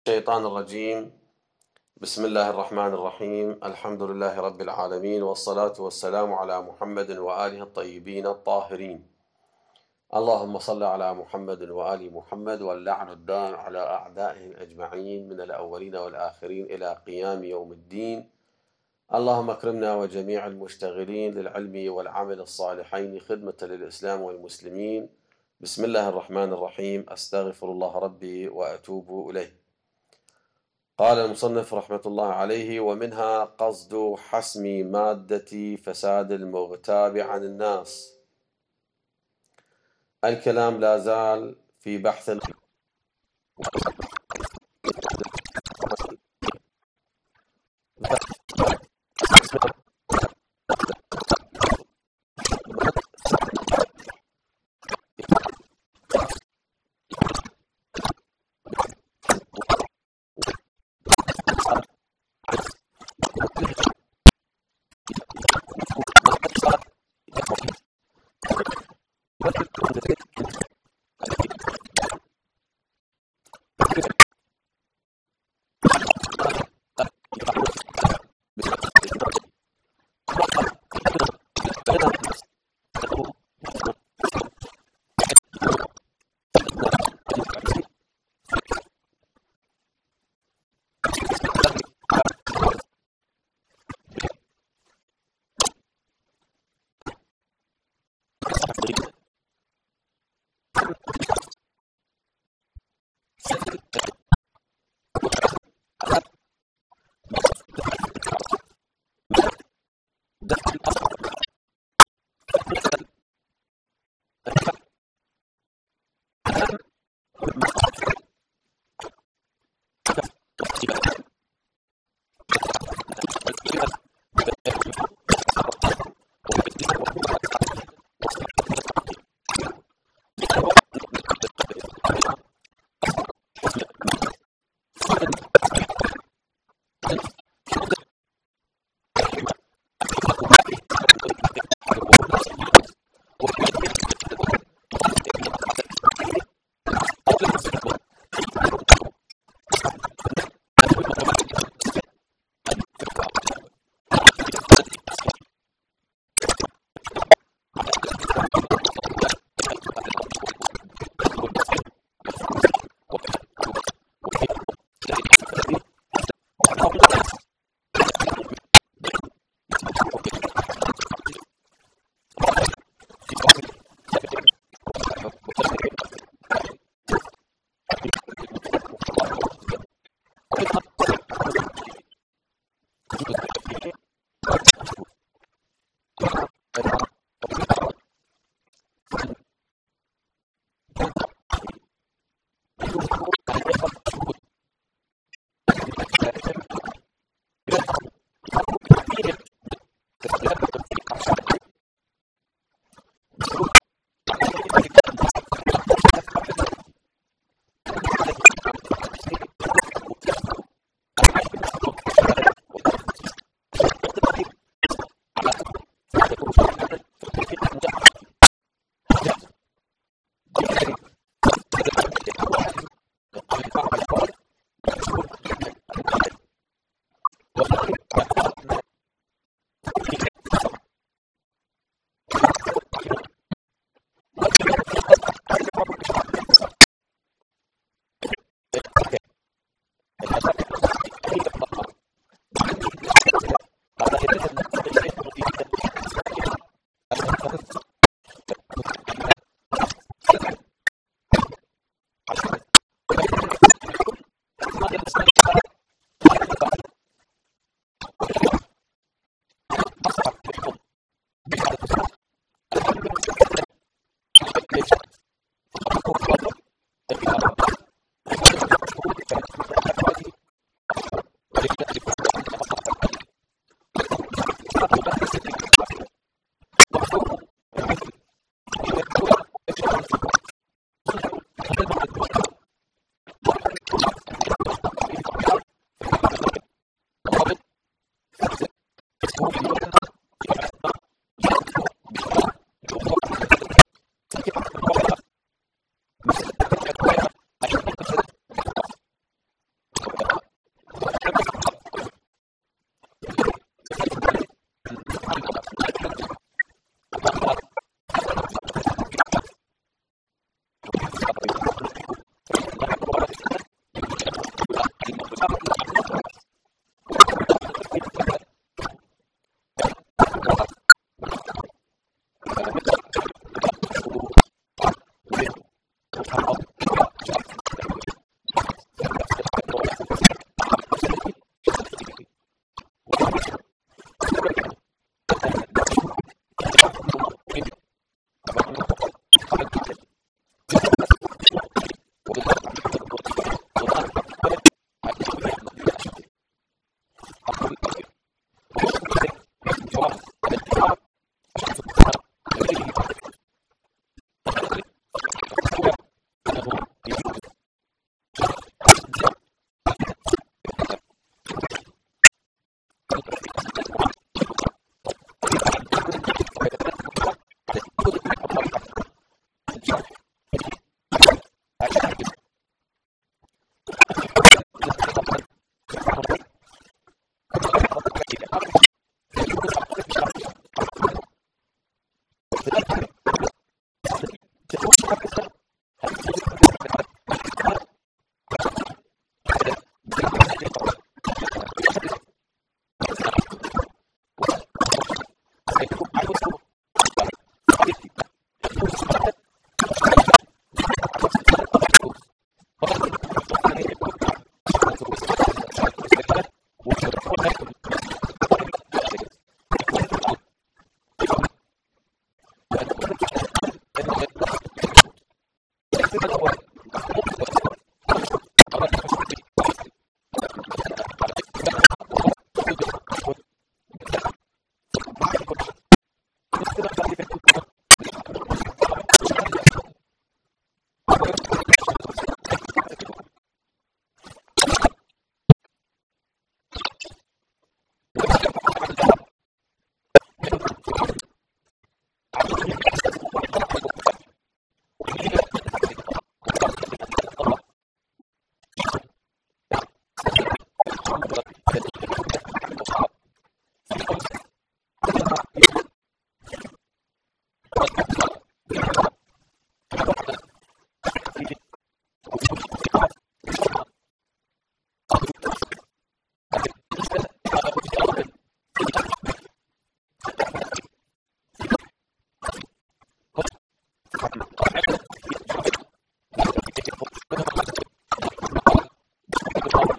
الشيطان الرجيم. بسم الله الرحمن الرحيم. الحمد لله رب العالمين، والصلاة والسلام على محمد وآله الطيبين الطاهرين. اللهم صل على محمد وآل محمد، واللعن الدائم على أعدائهم أجمعين من الأولين والآخرين إلى قيام يوم الدين. اللهم اكرمنا وجميع المشتغلين للعلم والعمل الصالحين خدمة للإسلام والمسلمين. بسم الله الرحمن الرحيم. أستغفر الله ربي وأتوب إليه. قال المصنف رحمة الله عليه: ومنها قصد حسم مادة فساد المغتاب عن الناس. الكلام لا زال في بحث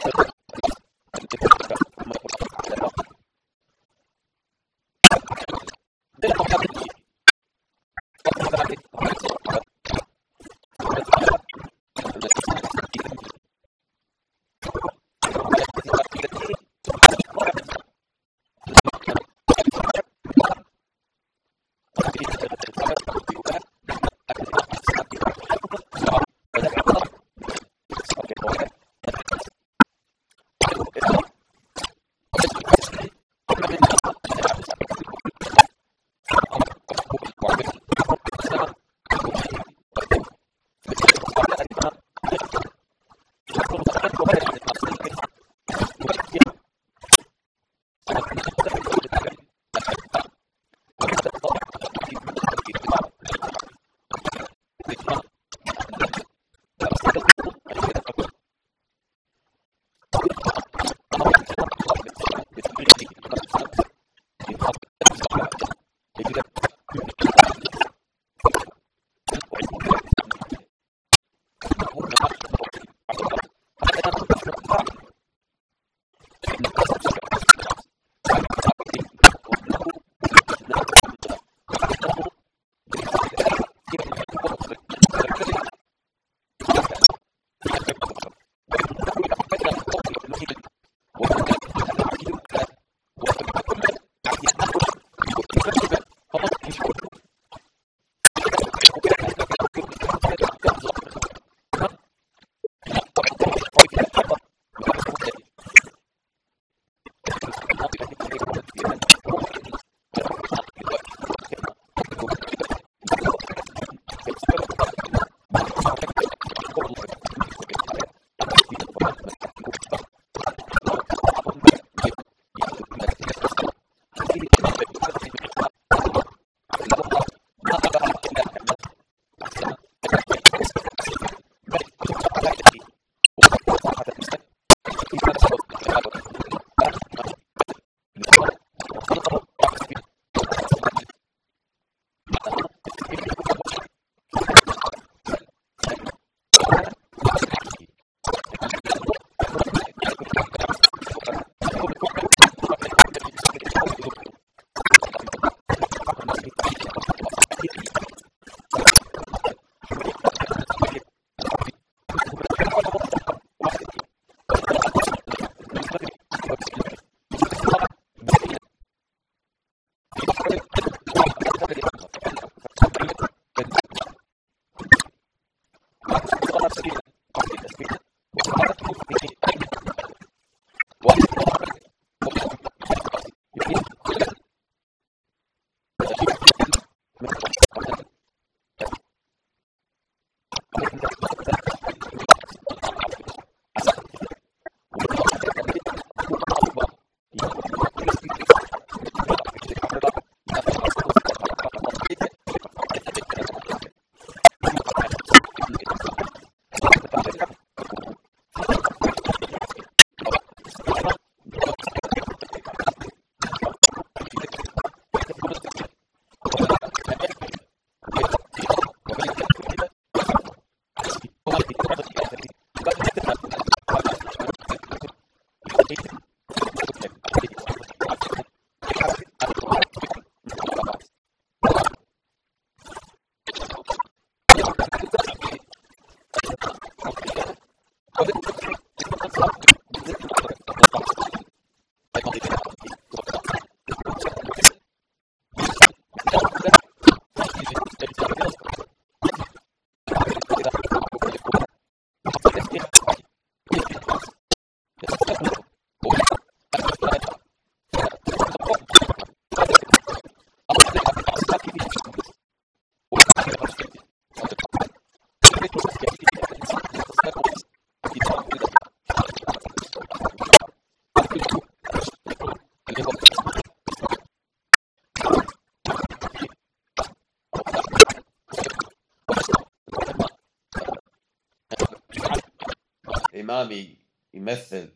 الإمام يمثل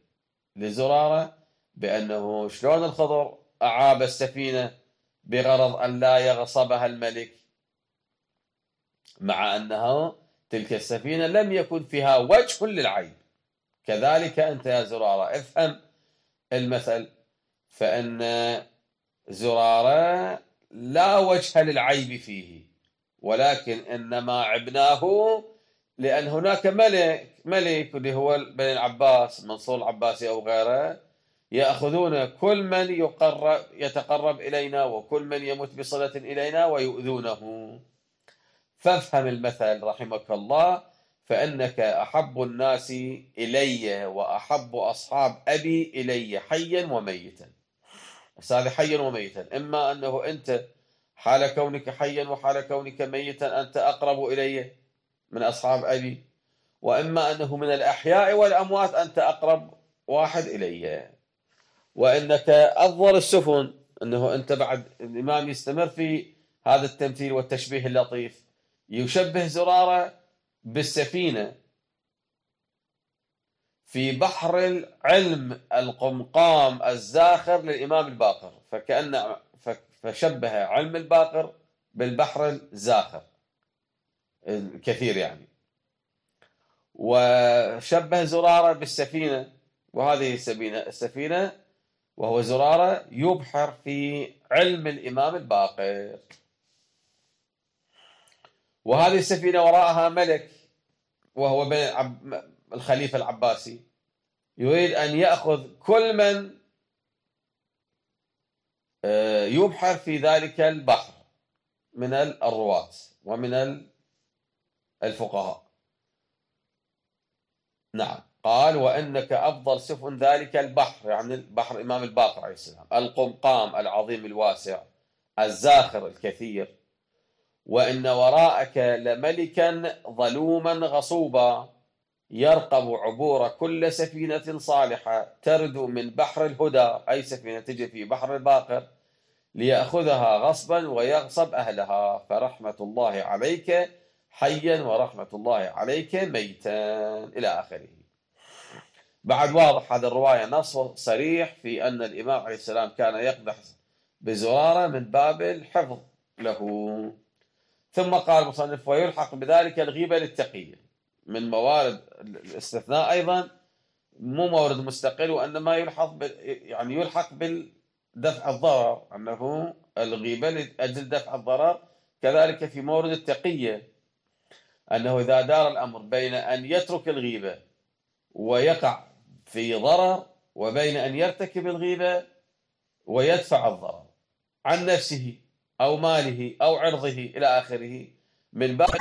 لزرارة بأنه شلون الخضر أعاب السفينة بغرض أن لا يغصبها الملك، مع أنها تلك السفينة لم يكن فيها وجه للعيب، كذلك أنت يا زرارة افهم المثل، فإن زرارة لا وجه للعيب فيه، ولكن إنما عبناه لأن هناك ملك اللي هو بني العباس، منصور العباسي أو غيره، يأخذون كل من يتقرب إلينا وكل من يمت بصلة إلينا ويؤذونه. فافهم المثل رحمك الله، فإنك أحب الناس إلي وأحب أصحاب أبي إلي حيا وميتا. بس هذا حيا وميتا، إما أنه أنت حال كونك حيا وحال كونك ميتا أنت أقرب إلي من أصحاب أبي، وإما أنه من الأحياء والأموات أنت أقرب واحد إلي. وإنك أفضل السفن، أنه أنت بعد الإمام يستمر في هذا التمثيل والتشبيه اللطيف، يشبه زرارة بالسفينة في بحر العلم القمقام الزاخر للإمام الباقر، فشبه علم الباقر بالبحر الزاخر الكثير يعني، وشبه زرارة بالسفينة، وهذه السفينة وهو زرارة يبحر في علم الإمام الباقر. وهذه السفينة وراءها ملك وهو الخليفة العباسي، يريد أن يأخذ كل من يبحر في ذلك البحر من الرواة ومن الفقهاء. نعم، قال وإنك أفضل سفن ذلك البحر، يعني بحر الإمام الباقر عليه السلام، القمقام العظيم الواسع الزاخر الكثير، وإن وراءك لملكا ظلوما غصوبا يرقب عبور كل سفينة صالحة تردو من بحر الهدى، أي سفينة تجي في بحر الباقر، ليأخذها غصبا ويغصب أهلها، فرحمة الله عليك حيا ورحمة الله عليك ميتا، إلى آخره. بعد واضح هذا الرواية نص صريح في أن الإمام عليه السلام كان يقدح بزرارة من باب الحفظ له. ثم قال المصنف ويلحق بذلك الغيبة للتقية من موارد الاستثناء أيضا، مو مورد مستقل، وإنما يلحق بالدفع الضرر، أنه الغيبة لأجل دفع الضرر. كذلك في مورد التقية أنه إذا دار الأمر بين أن يترك الغيبة ويقع في ضرر، وبين أن يرتكب الغيبة ويدفع الضرر عن نفسه أو ماله أو عرضه إلى آخره، من باب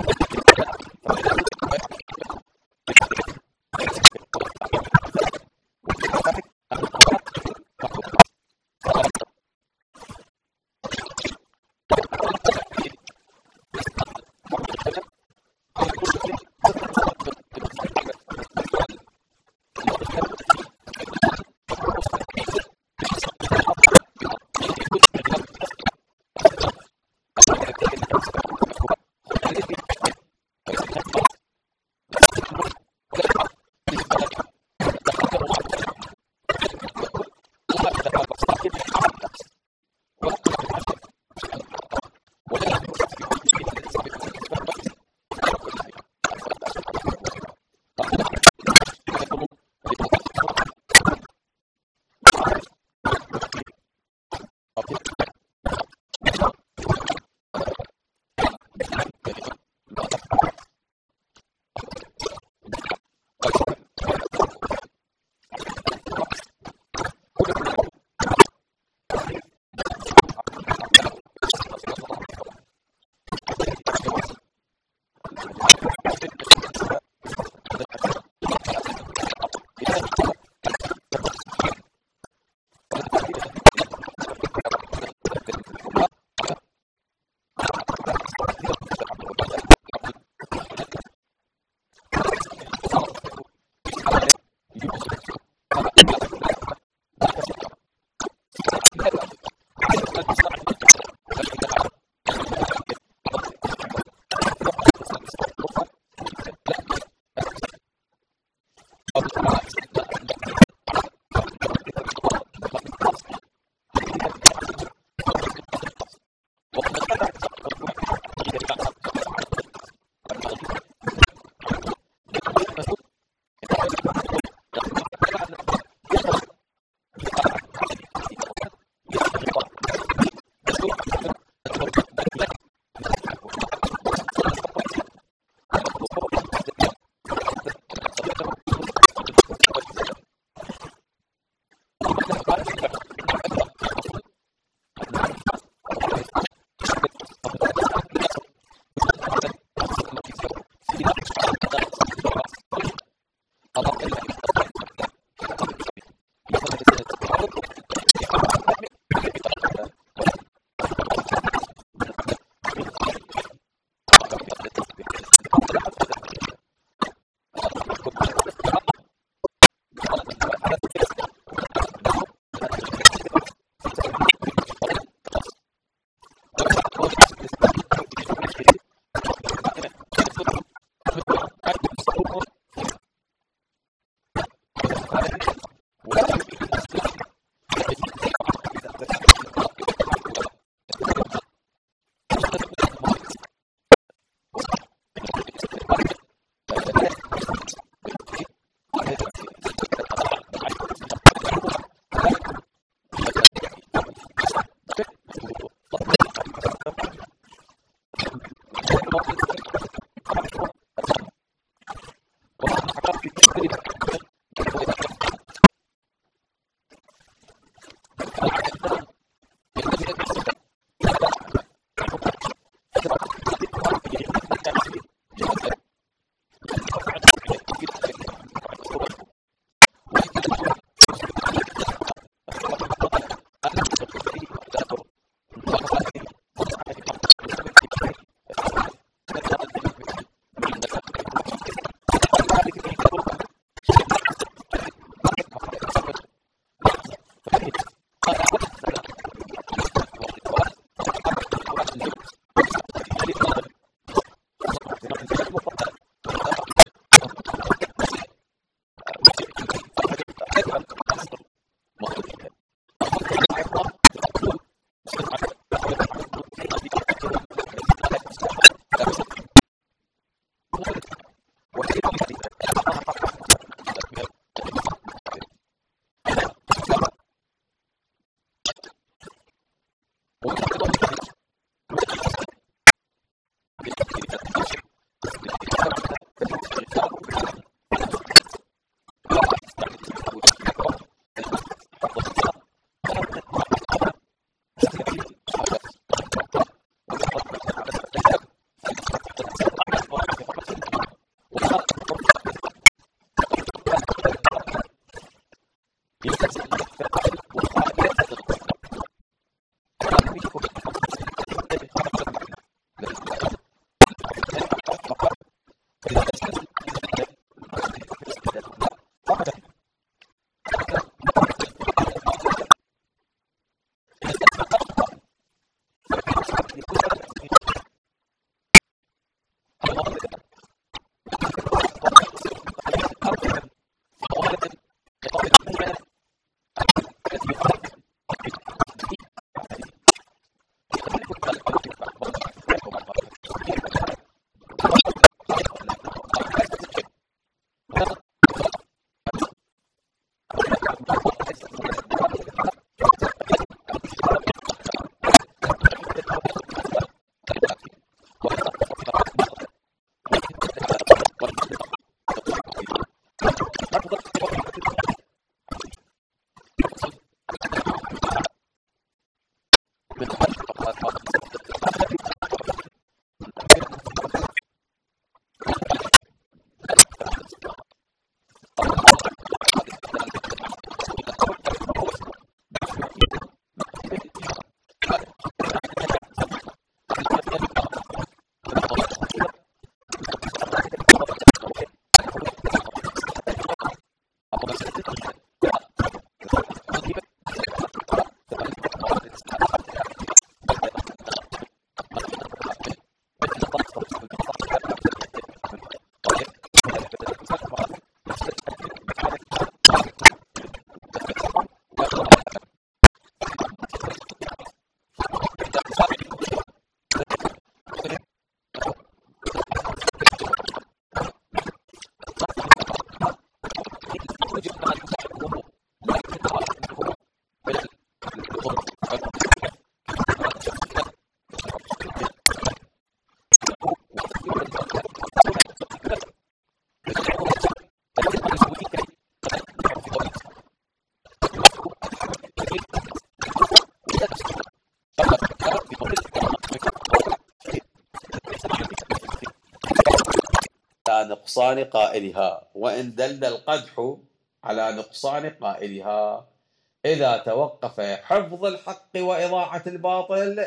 نقصان قائلها، وإن دل القدح على نقصان قائلها إذا توقف حفظ الحق وإضاعة الباطل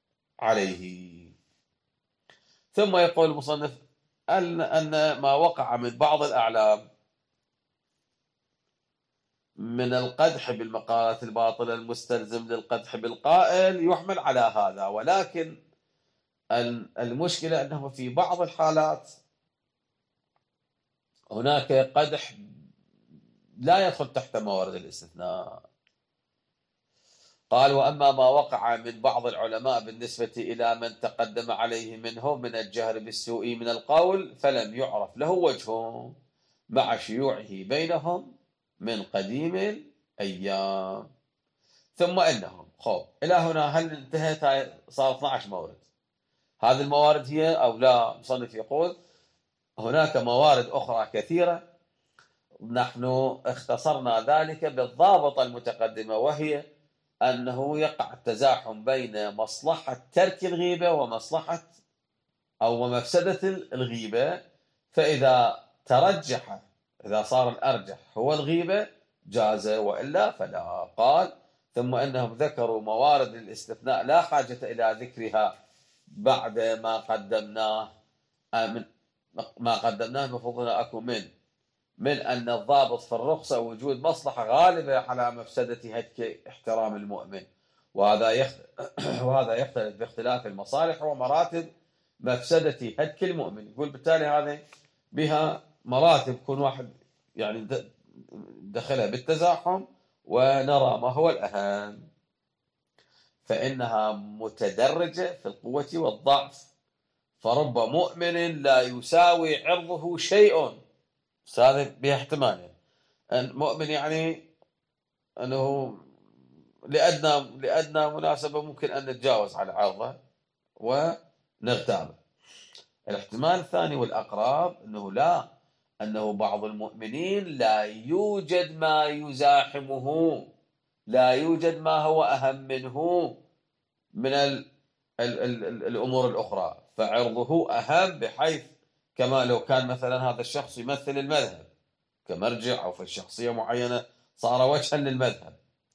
عليه. ثم يقول المصنف أن ما وقع من بعض الأعلام من القدح بالمقالات الباطلة المستلزم للقدح بالقائل يحمل على هذا، ولكن المشكلة أنه في بعض الحالات هناك قدح لا يدخل تحت موارد الاستثناء. قال: وأما ما وقع من بعض العلماء بالنسبة إلى من تقدم عليه منهم من الجهر بالسوء من القول فلم يعرف له وجه مع شيوعه بينهم من قديم الأيام. ثم إنهم إلى هنا هل انتهت؟ صار 12 مورد. هذه الموارد هي أو لا؟ مصنف يقول هناك موارد أخرى كثيرة، نحن اختصرنا ذلك بالضابطة المتقدمة، وهي أنه يقع التزاحم بين مصلحة ترك الغيبة ومصلحة أو مفسدة الغيبة، فإذا ترجح، إذا صار الأرجح هو الغيبة جاز، وإلا فلا. قال: ثم أنهم ذكروا موارد الاستثناء لا حاجة إلى ذكرها بعد ما قدمناه المفروض أكو من أن الضابط في الرخصة وجود مصلحة غالبة على مفسدة هتك احترام المؤمن، وهذا يختلف باختلاف المصالح ومراتب مفسدة هتك المؤمن. يقول بالتالي هذه بها مراتب، كل واحد يعني ندخلها بالتزاحم ونرى ما هو الأهم. فإنها متدرجة في القوة والضعف، فرب مؤمن لا يساوي عرضه شيء. هذا بها احتمالين: مؤمن يعني أنه لأدنى مناسبة ممكن أن نتجاوز على عرضه ونغتابه. الاحتمال الثاني والأقرب أنه لا، أنه بعض المؤمنين لا يوجد ما يزاحمه، لا يوجد ما هو أهم منه من الأمور الأخرى، فعرضه أهم، بحيث كما لو كان مثلا هذا الشخص يمثل المذهب كمرجع أو في شخصية معينة صار وجها للمذهب،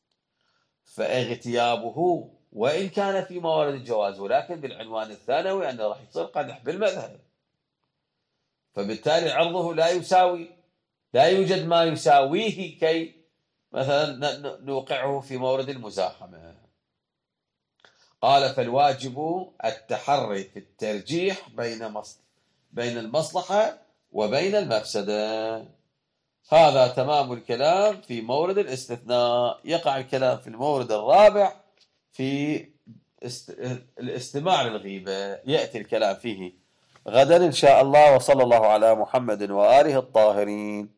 فاغتيابه وإن كان في موارد الجواز ولكن بالعنوان الثانوي أنه راح يصير قدح بالمذهب، فبالتالي عرضه لا يساوي، لا يوجد ما يساويه كي مثلا نوقعه في مورد المزاحمة. قال: فالواجب التحري في الترجيح بين المصلحة وبين المفسدة. هذا تمام الكلام في مورد الاستثناء. يقع الكلام في المورد الرابع في الاستماع للغيبة، يأتي الكلام فيه غدا إن شاء الله. وصلى الله على محمد وآله الطاهرين.